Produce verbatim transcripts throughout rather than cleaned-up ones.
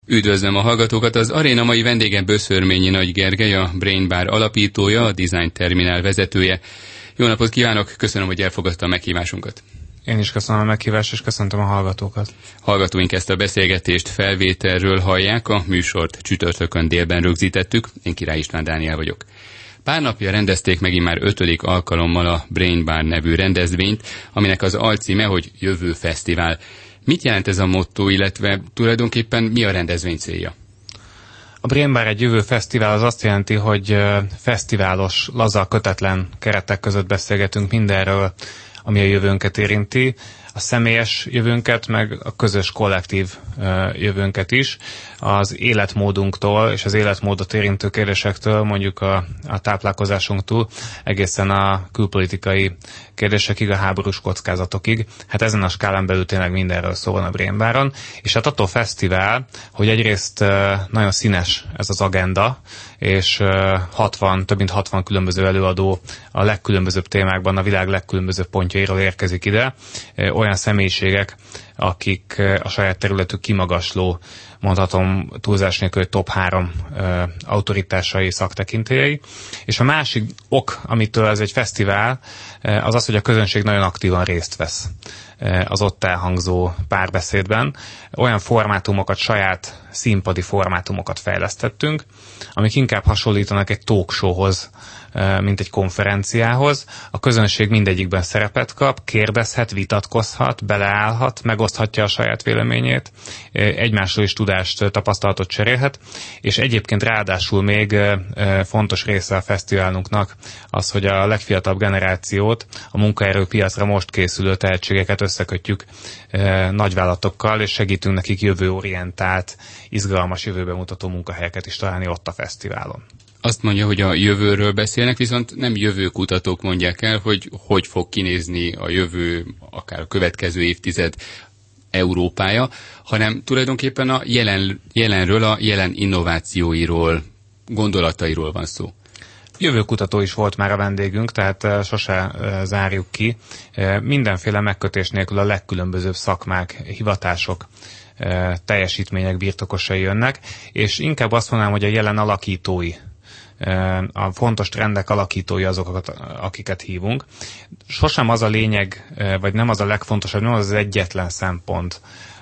Üdvözlöm a hallgatókat! Az aréna mai vendége Böszörményi Nagy Gergely, a Brain Bar alapítója, a Design Terminál vezetője. Jó napot kívánok, köszönöm, hogy elfogadta a meghívásunkat. Én is köszönöm a meghívást, és köszöntöm a hallgatókat. Hallgatóink ezt a beszélgetést felvételről hallják, a műsort csütörtökön délben rögzítettük, én Király István Dániel vagyok. Pár napja rendezték meg immár ötödik alkalommal a Brain Bar nevű rendezvényt, aminek az alcíme, hogy Jövő Fesztivál. Mit jelent ez a motto, illetve tulajdonképpen mi a rendezvény célja? A Brain Bar egy jövő fesztivál az azt jelenti, hogy fesztiválos, laza, kötetlen keretek között beszélgetünk mindenről, ami a jövőnket érinti, a személyes jövőnket, meg a közös kollektív jövőnket is. Az életmódunktól és az életmódot érintő kérdésektől, mondjuk a, a táplálkozásunktól, egészen a külpolitikai kérdésekig, a háborús kockázatokig. Hát ezen a skálán belül tényleg mindenről szó van a Brain Baron. És hát attól fesztivál, hogy egyrészt nagyon színes ez az agenda, és hatvan, több mint hatvan különböző előadó a legkülönbözőbb témákban, a világ legkülönbözőbb pontjairól érkezik ide. Olyan személyiségek, akik a saját területük kimagasló, mondhatom túlzás nélkül, hogy top három ö, autoritásai, szaktekintélyei. És a másik ok, amitől ez egy fesztivál, az az, hogy a közönség nagyon aktívan részt vesz az ott elhangzó párbeszédben. Olyan formátumokat, saját színpadi formátumokat fejlesztettünk, amik inkább hasonlítanak egy talk showhoz, mint egy konferenciához. A közönség mindegyikben szerepet kap, kérdezhet, vitatkozhat, beleállhat, megoszthatja a saját véleményét, egymásról is tudást, tapasztalatot cserélhet, és egyébként ráadásul még fontos része a fesztiválunknak az, hogy a legfiatalabb generációt, a munkaerőpiacra most készülő tehetségeket összekötjük nagyvállalatokkal, és segítünk nekik jövőorientált, izgalmas, jövőbe mutató munkahelyeket is találni ott a fesztiválon. Azt mondja, hogy a jövőről beszélnek, viszont nem jövőkutatók mondják el, hogy hogy fog kinézni a jövő, akár a következő évtized Európája, hanem tulajdonképpen a jelen, jelenről, a jelen innovációiról, gondolatairól van szó. Jövőkutató is volt már a vendégünk, tehát sose zárjuk ki. Mindenféle megkötés nélkül a legkülönbözőbb szakmák, hivatások, teljesítmények birtokosai jönnek, és inkább azt mondanám, hogy a jelen alakítói, a fontos trendek alakítói azokat, akiket hívunk. Sosem az a lényeg, vagy nem az a legfontosabb, nem az az egyetlen szempont,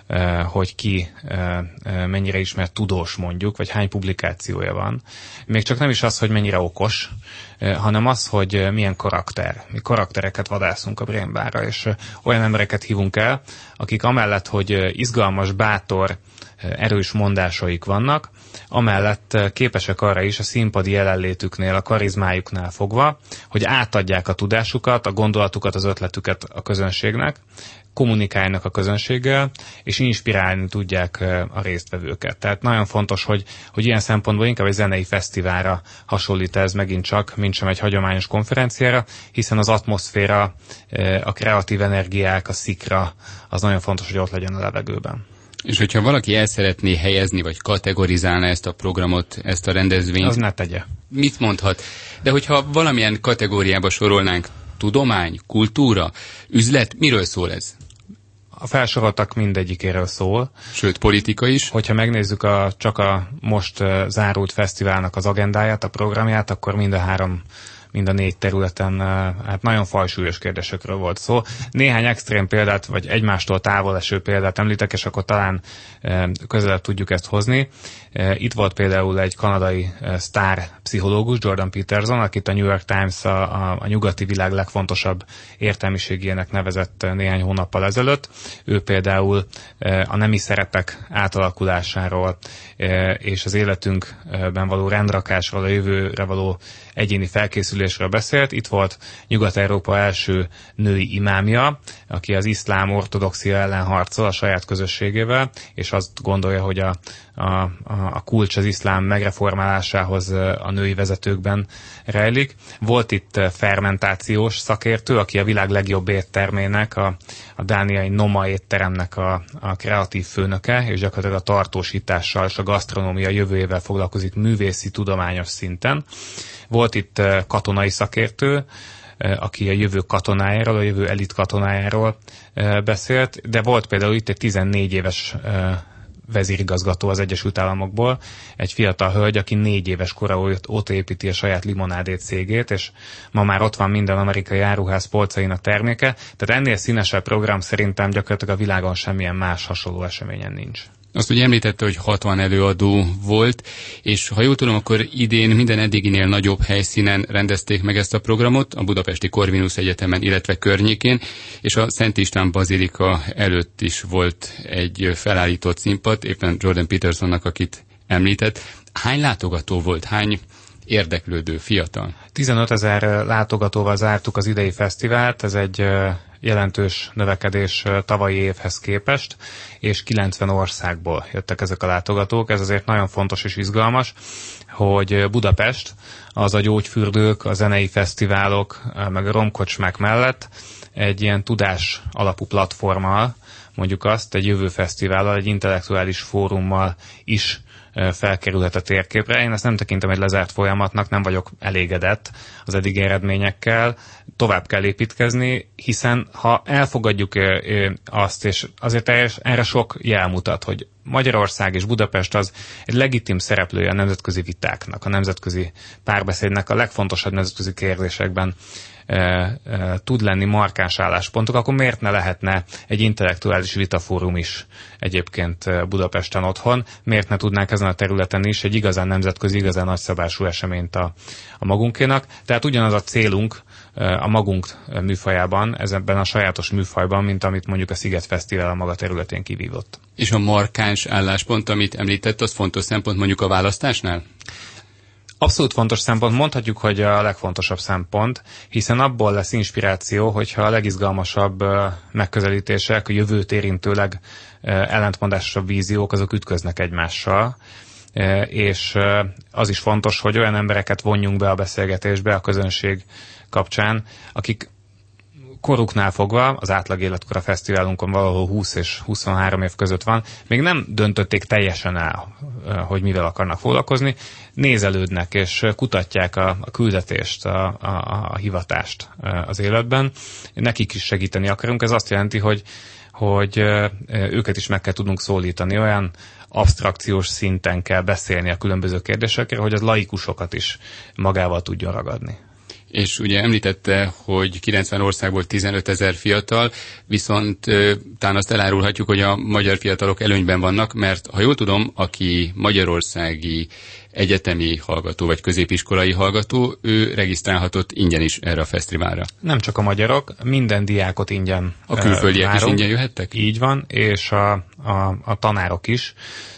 hogy ki mennyire ismert tudós mondjuk, vagy hány publikációja van. Még csak nem is az, hogy mennyire okos, hanem az, hogy milyen karakter. Mi karaktereket vadászunk a Brain Barra, és olyan embereket hívunk el, akik amellett, hogy izgalmas, bátor, erős mondásaik vannak, amellett képesek arra is a színpadi jelenlétüknél, a karizmájuknál fogva, hogy átadják a tudásukat, a gondolatukat, az ötletüket a közönségnek, kommunikálnak a közönséggel, és inspirálni tudják a résztvevőket. Tehát nagyon fontos, hogy, hogy ilyen szempontból inkább egy zenei fesztiválra hasonlít ez megint csak, mint sem egy hagyományos konferenciára, hiszen az atmoszféra, a kreatív energiák, a szikra, az nagyon fontos, hogy ott legyen a levegőben. És hogyha valaki el szeretné helyezni, vagy kategorizálna ezt a programot, ezt a rendezvényt, az ne tegye. Mit mondhat? De hogyha valamilyen kategóriába sorolnánk, tudomány, kultúra, üzlet, miről szól ez? A felsoroltak mindegyikéről szól. Sőt, politika is. Hogyha megnézzük a, csak a most uh, zárult fesztiválnak az agendáját, a programját, akkor mind a három, mind a négy területen uh, hát nagyon fajsúlyos kérdésekről volt szó. Néhány extrém példát, vagy egymástól távol eső példát említek, és akkor talán uh, közelebb tudjuk ezt hozni. Uh, itt volt például egy kanadai uh, sztár pszichológus, Jordan Peterson, akit a New York Times a, a, a nyugati világ legfontosabb értelmiségének nevezett uh, néhány hónappal ezelőtt. Ő például uh, a nemi szerepek átalakulásáról uh, és az életünkben való rendrakásról, a jövőre való egyéni felkészülésről beszélt. Itt volt Nyugat-Európa első női imámja, aki az iszlám ortodoxia ellen harcol a saját közösségével, és azt gondolja, hogy a, a, a kulcs az iszlám megreformálásához a női vezetőkben rejlik. Volt itt fermentációs szakértő, aki a világ legjobb éttermének, a, a dániai Noma étteremnek a, a kreatív főnöke, és gyakorlatilag a tartósítással és a gasztronómia jövőjével foglalkozik művészi, tudományos szinten. Volt itt katonai szakértő, aki a jövő katonájáról, a jövő elit katonájáról beszélt, de volt például itt egy tizennégy éves vezérigazgató az Egyesült Államokból, egy fiatal hölgy, aki négy éves kora óta építi a saját limonádé cégét, és ma már ott van minden amerikai áruház polcainak terméke, tehát ennél színesebb program szerintem gyakorlatilag a világon semmilyen más hasonló eseményen nincs. Azt ugye említette, hogy hatvan előadó volt, és ha jól tudom, akkor idén minden eddiginél nagyobb helyszínen rendezték meg ezt a programot, a Budapesti Corvinus Egyetemen, illetve környékén, és a Szent István Bazilika előtt is volt egy felállított színpad, éppen Jordan Petersonnak, akit említett. Hány látogató volt? Hány érdeklődő fiatal? tizenöt ezer látogatóval zártuk az idei fesztivált, ez egy jelentős növekedés tavalyi évhez képest, és kilencven országból jöttek ezek a látogatók. Ez azért nagyon fontos és izgalmas, hogy Budapest az a gyógyfürdők, a zenei fesztiválok, meg a romkocsmák mellett egy ilyen tudás alapú platformmal, mondjuk azt, egy jövő fesztivállal, egy intellektuális fórummal is felkerülhet a térképre. Én ezt nem tekintem egy lezárt folyamatnak, nem vagyok elégedett az eddigi eredményekkel. Tovább kell építkezni, hiszen ha elfogadjuk azt, és azért erre sok jel mutat, hogy Magyarország és Budapest az egy legitim szereplője a nemzetközi vitáknak, a nemzetközi párbeszédnek, a legfontosabb nemzetközi kérdésekben E, e, tud lenni markáns álláspontok, akkor miért ne lehetne egy intellektuális vitafórum is egyébként Budapesten otthon, miért ne tudnánk ezen a területen is egy igazán nemzetközi, igazán nagyszabású eseményt a, a magunkénak. Tehát ugyanaz a célunk a magunk műfajában, ebben a sajátos műfajban, mint amit mondjuk a Sziget Fesztivál a maga területén kivívott. És a markáns álláspont, amit említett, az fontos szempont mondjuk a választásnál? Abszolút fontos szempont, mondhatjuk, hogy a legfontosabb szempont, hiszen abból lesz inspiráció, hogyha a legizgalmasabb megközelítések, a jövőt érintőleg ellentmondásosabb víziók, azok ütköznek egymással, és az is fontos, hogy olyan embereket vonjunk be a beszélgetésbe a közönség kapcsán, akik koruknál fogva, az átlag életkor a fesztiválunkon valahol húsz és huszonhárom év között van, még nem döntötték teljesen el, hogy mivel akarnak foglalkozni, nézelődnek és kutatják a, a küldetést, a, a, a hivatást az életben. Nekik is segíteni akarunk, ez azt jelenti, hogy, hogy őket is meg kell tudnunk szólítani, olyan absztrakciós szinten kell beszélni a különböző kérdésekről, hogy az laikusokat is magával tudjon ragadni. És ugye említette, hogy kilencven országból tizenöt ezer fiatal, viszont talán azt elárulhatjuk, hogy a magyar fiatalok előnyben vannak, mert ha jól tudom, aki magyarországi egyetemi hallgató vagy középiskolai hallgató, ő regisztrálhatott ingyen is erre a fesztiválra. Nem csak a magyarok, minden diákot ingyen A külföldiek várunk. Is ingyen jöhettek? Így van, és a, a, a tanárok is.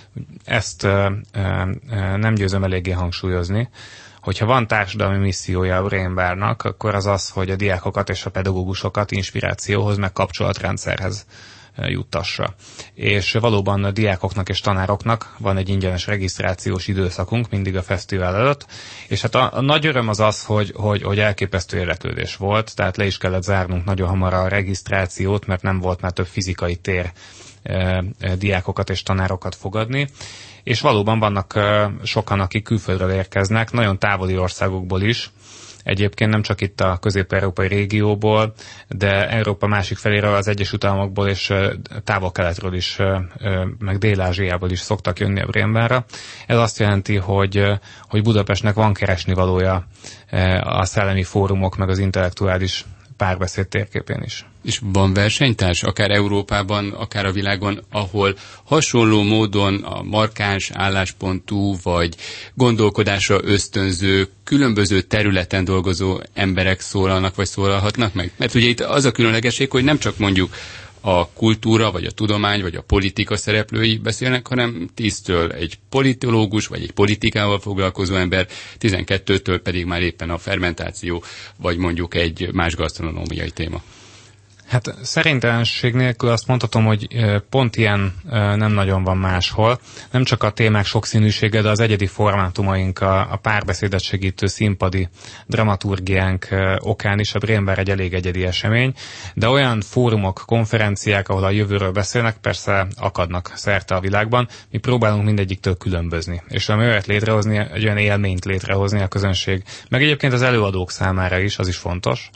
Ezt e, e, nem győzöm eléggé hangsúlyozni. Hogyha van társadalmi missziója a Brain Barnak, akkor az az, hogy a diákokat és a pedagógusokat inspirációhoz, meg kapcsolatrendszerhez juttassa. És valóban a diákoknak és tanároknak van egy ingyenes regisztrációs időszakunk mindig a fesztivál előtt, és hát a, a nagy öröm az az, hogy, hogy, hogy elképesztő érdeklődés volt, tehát le is kellett zárnunk nagyon hamar a regisztrációt, mert nem volt már több fizikai tér e, e, diákokat és tanárokat fogadni. És valóban vannak sokan, akik külföldről érkeznek, nagyon távoli országokból is. Egyébként nem csak itt a közép-európai régióból, de Európa másik feléről, az Egyesült Államokból és távol-keletről is, meg Dél-Ázsiából is szoktak jönni a Brain Barra. Ez azt jelenti, hogy, hogy Budapestnek van keresnivalója a szellemi fórumok, meg az intellektuális párbeszéd térképén is. És van versenytárs, akár Európában, akár a világon, ahol hasonló módon a markáns álláspontú vagy gondolkodásra ösztönző, különböző területen dolgozó emberek szólalnak vagy szólalhatnak meg? Mert ugye itt az a különlegesség, hogy nem csak mondjuk a kultúra, vagy a tudomány, vagy a politika szereplői beszélnek, hanem tíztől egy politológus, vagy egy politikával foglalkozó ember, tizenkettőtől pedig már éppen a fermentáció, vagy mondjuk egy más gasztronómiai téma. Hát szerintelenség nélkül azt mondhatom, hogy pont ilyen nem nagyon van máshol. Nem csak a témák sokszínűsége, de az egyedi formátumaink, a, a párbeszédet segítő színpadi dramaturgiánk okán is a Brain Bar egy elég egyedi esemény, de olyan fórumok, konferenciák, ahol a jövőről beszélnek, persze akadnak szerte a világban, mi próbálunk mindegyiktől különbözni. És valami olyat létrehozni, egy olyan élményt létrehozni a közönség, meg egyébként az előadók számára is, az is fontos,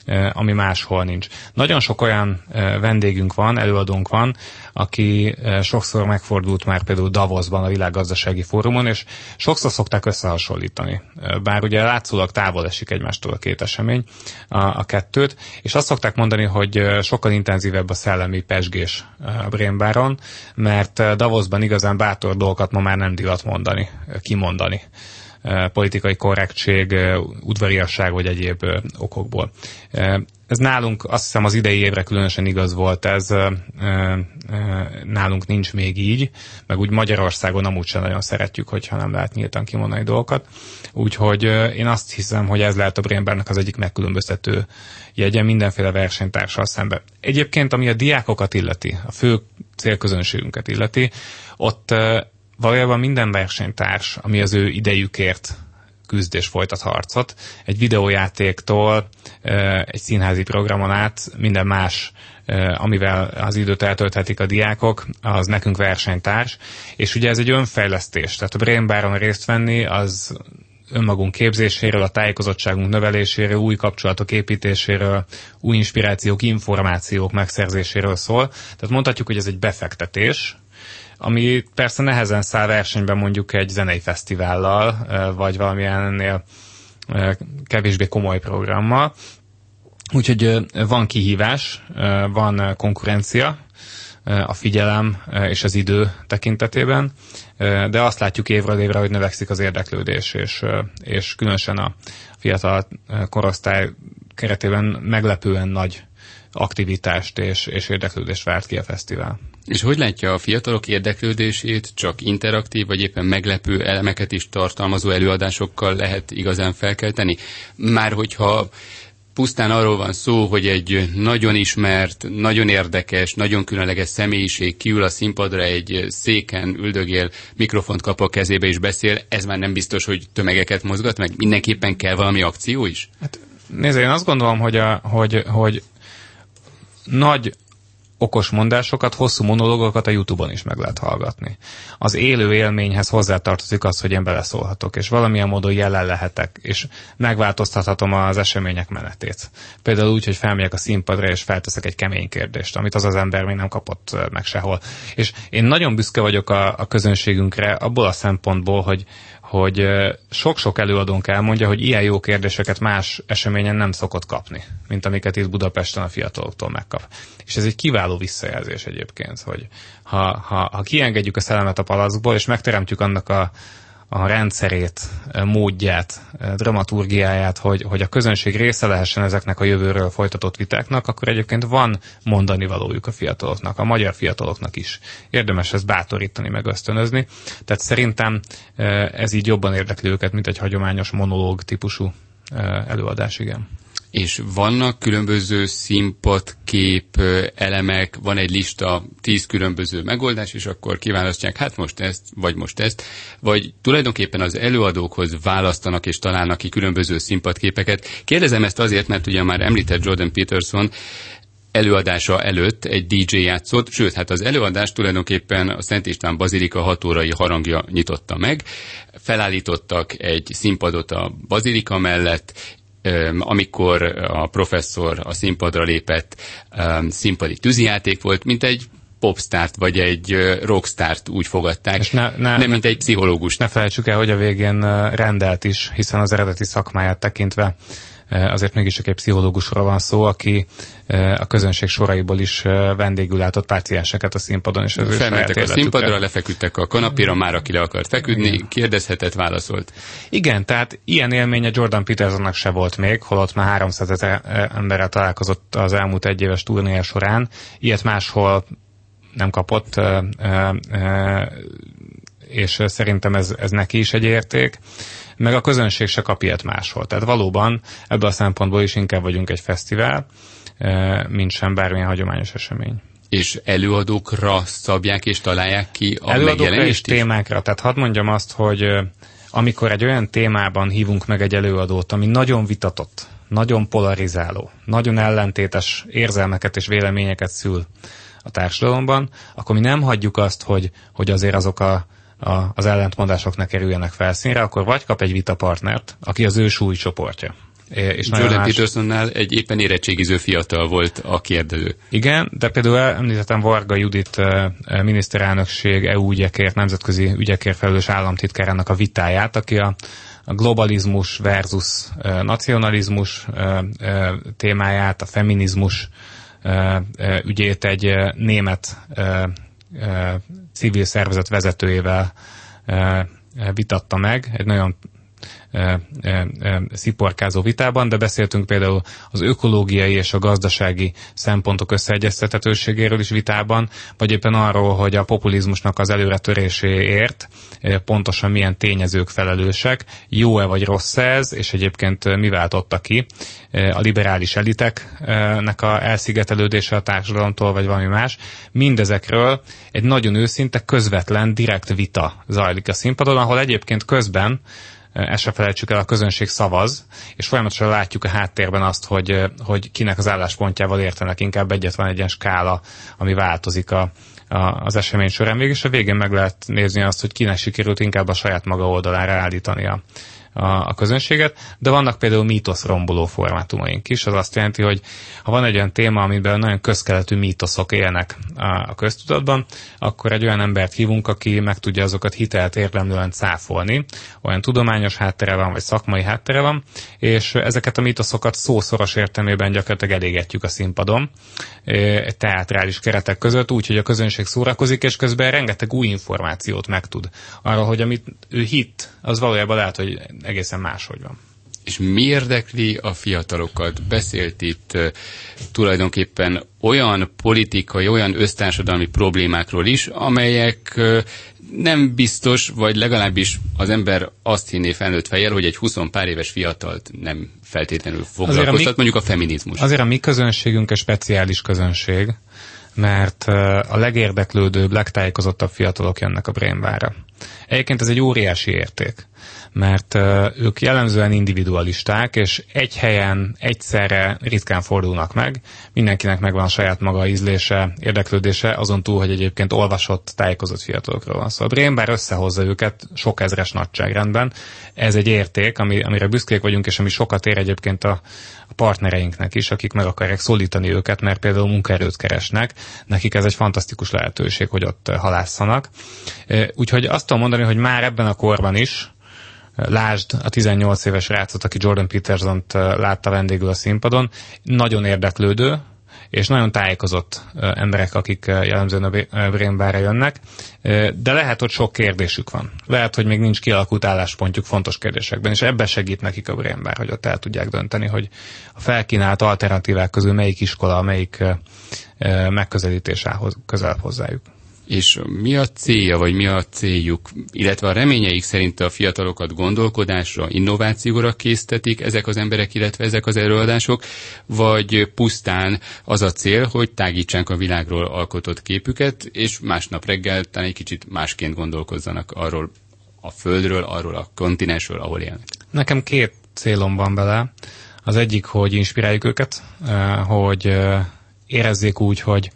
ami máshol nincs. Nagyon sok olyan vendégünk van, előadónk van, aki sokszor megfordult már például Davosban, a Világgazdasági Fórumon, és sokszor szokták összehasonlítani. Bár ugye látszólag távol esik egymástól a két esemény, a, a kettőt, és azt szokták mondani, hogy sokkal intenzívebb a szellemi pezsgés a Brain Baron, mert Davosban igazán bátor dolgokat ma már nem divat mondani, kimondani. Politikai korrektség, udvariasság vagy egyéb okokból. Ez nálunk, azt hiszem az idei évre különösen igaz volt, ez nálunk nincs még így, meg úgy Magyarországon amúgy sem nagyon szeretjük, hogyha nem lehet nyíltan kimondani dolgokat. Úgyhogy én azt hiszem, hogy ez lehet a Brain Barnak az egyik megkülönböztető jegye mindenféle versenytársal szemben. Egyébként, ami a diákokat illeti, a fő célközönségünket illeti, ott valójában minden versenytárs, ami az ő idejükért küzd és folytat harcot, egy videójátéktól, egy színházi programon át, minden más, amivel az időt eltölthetik a diákok, az nekünk versenytárs, és ugye ez egy önfejlesztés, tehát a Brain Baron részt venni, az önmagunk képzéséről, a tájékozottságunk növeléséről, új kapcsolatok építéséről, új inspirációk, információk megszerzéséről szól. Tehát mondhatjuk, hogy ez egy befektetés, ami persze nehezen száll versenyben mondjuk egy zenei fesztivállal, vagy valamilyen ennél kevésbé komoly programmal. Úgyhogy van kihívás, van konkurencia a figyelem és az idő tekintetében, de azt látjuk évről évre, hogy növekszik az érdeklődés, és, és különösen a fiatal korosztály keretében meglepően nagy aktivitást és, és érdeklődést vált ki a fesztivál. És hogy látja a fiatalok érdeklődését, csak interaktív, vagy éppen meglepő elemeket is tartalmazó előadásokkal lehet igazán felkelteni? Már hogyha pusztán arról van szó, hogy egy nagyon ismert, nagyon érdekes, nagyon különleges személyiség kiül a színpadra, egy széken üldögél, mikrofont kap a kezébe és beszél, ez már nem biztos, hogy tömegeket mozgat meg? Mindenképpen kell valami akció is? Hát nézd, én azt gondolom, hogy, a, hogy, hogy nagy okos mondásokat, hosszú monológokat a YouTube-on is meg lehet hallgatni. Az élő élményhez hozzátartozik az, hogy én beleszólhatok, és valamilyen módon jelen lehetek, és megváltoztathatom az események menetét. Például úgy, hogy felmegyek a színpadra, és felteszek egy kemény kérdést, amit az az ember még nem kapott meg sehol. És én nagyon büszke vagyok a, a közönségünkre abból a szempontból, hogy hogy sok-sok előadónk elmondja, hogy ilyen jó kérdéseket más eseményen nem szokott kapni, mint amiket itt Budapesten a fiataloktól megkap. És ez egy kiváló visszajelzés egyébként, hogy ha, ha, ha kiengedjük a szellemet a palackból, és megteremtjük annak a, a rendszerét, módját, dramaturgiáját, hogy, hogy a közönség része lehessen ezeknek a jövőről folytatott vitáknak, akkor egyébként van mondani valójuk a fiataloknak, a magyar fiataloknak is. Érdemes ezt bátorítani, meg ösztönözni. Tehát szerintem ez így jobban érdekli őket, mint egy hagyományos monológ típusú előadás, igen. És vannak különböző színpadkép elemek, van egy lista, tíz különböző megoldás, és akkor kiválasztják, hát most ezt, vagy most ezt, vagy tulajdonképpen az előadókhoz választanak és találnak ki különböző színpadképeket. Kérdezem ezt azért, mert ugye már említett Jordan Peterson előadása előtt egy dé dzsé játszott, sőt, hát az előadás tulajdonképpen a Szent István Bazilika hatórai harangja nyitotta meg. Felállítottak egy színpadot a bazilika mellett, amikor a professzor a színpadra lépett, színpadi tűzijáték volt, mint egy popstárt vagy egy rockstárt úgy fogadták, és ne, ne, nem mint egy pszichológust. Ne felejtsük el, hogy a végén rendelt is, hiszen az eredeti szakmáját tekintve azért mégis csak egy pszichológusról van szó, aki a közönség soraiból is vendégül látott pácienseket a színpadon. És felmentek a színpadra, lefeküdtek a kanapéra, már aki le akart feküdni, igen. Kérdezhetett, válaszolt. Igen, tehát ilyen élménye Jordan Petersonnak se volt még, holott már háromszázezer emberrel találkozott az elmúlt egy éves turnéja során. Ilyet máshol nem kapott, és szerintem ez, ez neki is egy érték. Meg a közönség se kap ilyet máshol. Tehát valóban ebből a szempontból is inkább vagyunk egy fesztivál, mint sem bármilyen hagyományos esemény. És előadókra szabják és találják ki a előadókra megjelenést és is? Témákra. Tehát hadd mondjam azt, hogy amikor egy olyan témában hívunk meg egy előadót, ami nagyon vitatott, nagyon polarizáló, nagyon ellentétes érzelmeket és véleményeket szül a társadalomban, akkor mi nem hagyjuk azt, hogy, hogy azért azok a A, az ellentmondások ne kerüljenek felszínre, akkor vagy kap egy vitapartnert, aki az ő súlycsoportja. És Jordan más... Petersonnál egy éppen érettségiző fiatal volt a kérdező. Igen, de például említettem Varga Judit miniszterelnökség é u ügyekért, nemzetközi ügyekért felelős államtitkárának a vitáját, aki a a globalizmus versus uh, nacionalizmus uh, uh, témáját, a feminizmus uh, uh, ügyét egy uh, német uh, uh, civil szervezet vezetőjével uh, vitatta meg, egy nagyon uh, uh, uh, sziporkázó vitában, de beszéltünk például az ökológiai és a gazdasági szempontok összeegyeztethetőségéről is vitában, vagy éppen arról, hogy a populizmusnak az előretöréséért pontosan milyen tényezők felelősek, jó-e vagy rossz ez, és egyébként mi váltotta ki a liberális eliteknek a elszigetelődése a társadalomtól, vagy valami más. Mindezekről egy nagyon őszinte, közvetlen, direkt vita zajlik a színpadon, ahol egyébként közben, ezt se felejtsük el, a közönség szavaz, és folyamatosan látjuk a háttérben azt, hogy, hogy kinek az álláspontjával értenek, inkább egyet van egy ilyen skála, ami változik a az esemény során. Végül a végén meg lehet nézni azt, hogy kinek sikerült inkább a saját maga oldalára állítani a, a, a közönséget, de vannak például mítoszromboló formátumaink is, az azt jelenti, hogy ha van egy olyan téma, amiben nagyon közkeletű mítoszok élnek a, a köztudatban, akkor egy olyan embert hívunk, aki meg tudja azokat hitelt érdemlően cáfolni, olyan tudományos háttere van, vagy szakmai háttere van, és ezeket a mítoszokat szószoros értelmében gyakorlatilag elégetjük a színpadon, egy teátrális keretek között, úgyhogy a közönség szórakozik, és közben rengeteg új információt megtud arról, hogy amit ő hitt, az valójában lehet, hogy egészen máshogy van. És mi érdekli a fiatalokat? Beszélt itt uh, tulajdonképpen olyan politikai, olyan össztársadalmi problémákról is, amelyek uh, nem biztos, vagy legalábbis az ember azt hinné felnőtt fejjel, hogy egy húsz pár éves fiatalt nem feltétlenül foglalkoztat, a mi, mondjuk a feminizmus. Azért a mi közönségünk egy speciális közönség, mert uh, a legérdeklődőbb, legtájékozottabb fiatalok jönnek a Brain Barra. Egyébként ez egy óriási érték, mert uh, ők jellemzően individualisták, és egy helyen egyszerre ritkán fordulnak meg, mindenkinek megvan a saját maga ízlése, érdeklődése, azon túl, hogy egyébként olvasott, tájékozott fiatalokról van szó. Szóval a Brain Bar összehozza őket sok ezres nagyságrendben. Ez egy érték, ami, amire büszkék vagyunk, és ami sokat ér egyébként a, a partnereinknek is, akik meg akarják szólítani őket, mert például munkaerőt keresnek. Nekik ez egy fantasztikus lehetőség, hogy ott halászanak. Úgyhogy azt tudom mondani, hogy már ebben a korban is, lásd a tizennyolc éves rácot, aki Jordan Petersont látta vendégül a színpadon, nagyon érdeklődő, és nagyon tájékozott emberek, akik jellemzően a Brain Barra jönnek, de lehet, hogy sok kérdésük van. Lehet, hogy még nincs kialakult álláspontjuk fontos kérdésekben, és ebben segít nekik a Brain Bar, hogy ott el tudják dönteni, hogy a felkínált alternatívák közül melyik iskola, melyik megközelítés áll közelebb hozzájuk. És mi a célja, vagy mi a céljuk, illetve a reményeik szerint a fiatalokat gondolkodásra, innovációra késztetik ezek az emberek, illetve ezek az előadások, vagy pusztán az a cél, hogy tágítsák a világról alkotott képüket, és másnap reggel talán egy kicsit másként gondolkozzanak arról a földről, arról a kontinensről, ahol élnek. Nekem két célom van bele. Az egyik, hogy inspiráljuk őket, hogy érezzék úgy, hogy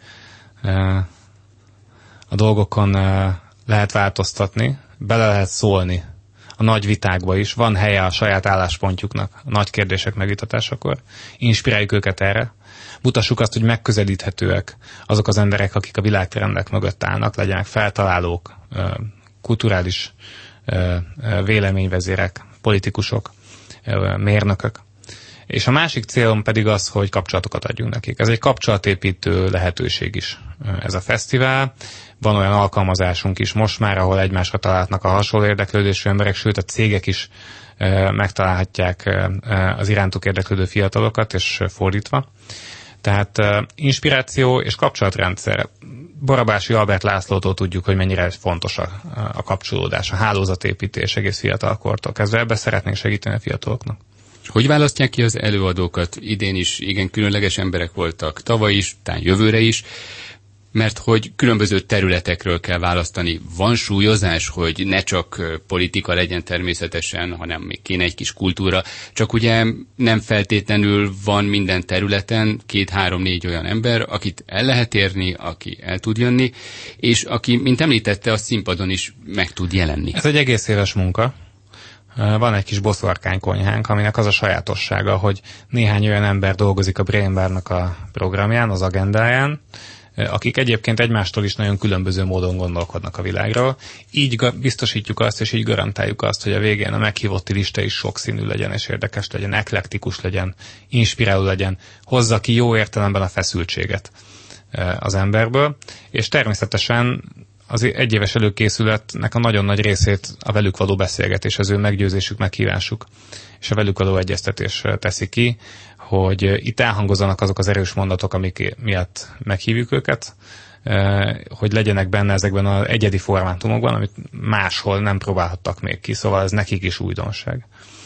a dolgokon lehet változtatni, bele lehet szólni a nagy vitákba is, van helye a saját álláspontjuknak, a nagy kérdések megvitatásakor. Inspiráljuk őket erre. Mutassuk azt, hogy megközelíthetőek azok az emberek, akik a világtrendek mögött állnak, legyenek feltalálók, kulturális véleményvezérek, politikusok, mérnökök. És a másik célom pedig az, hogy kapcsolatokat adjunk nekik. Ez egy kapcsolatépítő lehetőség is, ez a fesztivál. Van olyan alkalmazásunk is most már, ahol egymásra találhatnak a hasonló érdeklődésű emberek, sőt a cégek is megtalálhatják az irántuk érdeklődő fiatalokat, és fordítva. Tehát inspiráció és kapcsolatrendszer. Barabási Albert Lászlótól tudjuk, hogy mennyire fontos a, a kapcsolódás, a hálózatépítés egész fiatalkortól kezdve. Ebbe szeretnénk segíteni a fiataloknak. Hogy választják ki az előadókat? Idén is igen különleges emberek voltak, tavaly is, talán jövőre is, mert hogy különböző területekről kell választani. Van súlyozás, hogy ne csak politika legyen természetesen, hanem még kéne egy kis kultúra. Csak ugye nem feltétlenül van minden területen két-három-négy olyan ember, akit el lehet érni, aki el tud jönni, és aki, mint említette, a színpadon is meg tud jelenni. Ez egy egész éves munka. van egy kis boszorkánykonyhánk, aminek az a sajátossága, hogy néhány olyan ember dolgozik a Brain Barnak a programján, az agendáján, akik egyébként egymástól is nagyon különböző módon gondolkodnak a világról. Így biztosítjuk azt, és így garantáljuk azt, hogy a végén a meghívotti lista is sokszínű legyen, és érdekes legyen, eklektikus legyen, inspiráló legyen, hozza ki jó értelemben a feszültséget az emberből, és természetesen az egyéves előkészületnek a nagyon nagy részét a velük való beszélgetés, az ő meggyőzésük, meghívásuk, és a velük való egyeztetés teszi ki, hogy itt elhangozzanak azok az erős mondatok, amik miatt meghívjuk őket, hogy legyenek benne ezekben az egyedi formátumokban, amit máshol nem próbálhattak még ki, szóval ez nekik is újdonság.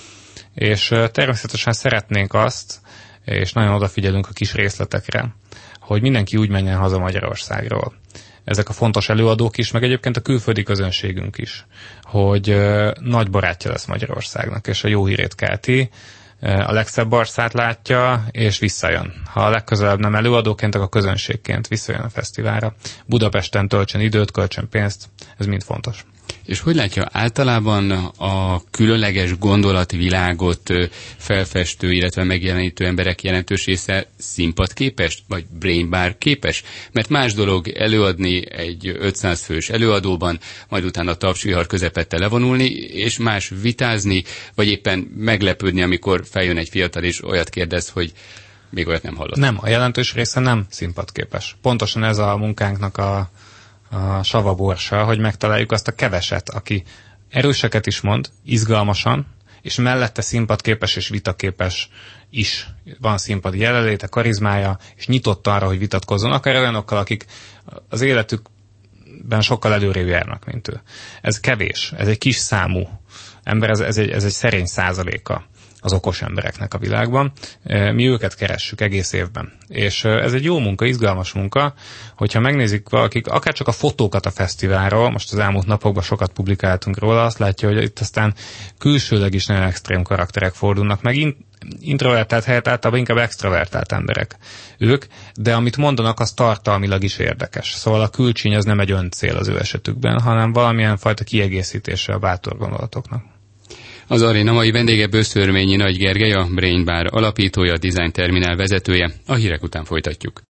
És természetesen szeretnénk azt, és nagyon odafigyelünk a kis részletekre, hogy mindenki úgy menjen haza Magyarországról. Ezek a fontos előadók is, meg egyébként a külföldi közönségünk is, hogy nagy barátja lesz Magyarországnak, és a jó hírét kelti, a legszebb arcát látja, és visszajön. Ha a legközelebb nem előadóként, akkor közönségként visszajön a fesztiválra. Budapesten töltsön időt, költsön pénzt, ez mind fontos. És hogy látja általában a különleges gondolatvilágot felfestő, illetve megjelenítő emberek jelentős része színpadképes, vagy brain bar képes? Mert más dolog előadni egy ötszáz fős előadóban, majd utána tapsvihar közepette levonulni, és más vitázni, vagy éppen meglepődni, amikor feljön egy fiatal, és olyat kérdez, hogy még olyat nem hallott. Nem, a jelentős része nem színpadképes. Pontosan ez a munkánknak a a savaborsa, hogy megtaláljuk azt a keveset, aki erőseket is mond, izgalmasan, és mellette színpadképes és vitaképes is. Van színpadi jelenléte, karizmája, és nyitott arra, hogy vitatkozzon, akár olyanokkal, akik az életükben sokkal előrébb járnak, mint ő. Ez kevés, ez egy kis számú ember, ez, ez, egy, ez egy szerény százaléka az okos embereknek a világban. Mi őket keressük egész évben. És ez egy jó munka, izgalmas munka, hogyha megnézik valakik, akár csak a fotókat a fesztiválról, most az elmúlt napokban sokat publikáltunk róla, azt látja, hogy itt aztán külsőleg is nagyon extrém karakterek fordulnak meg, introvertált helyett általában inkább extravertált emberek ők, de amit mondanak, az tartalmilag is érdekes. Szóval a külcsíny az nem egy öncél az ő esetükben, hanem valamilyen fajta kiegészítése a bátor gondolatoknak. Az aréna mai vendége Böszörményi Nagy Gergely, a Brain Bar alapítója, a Design Terminál vezetője. A hírek után folytatjuk.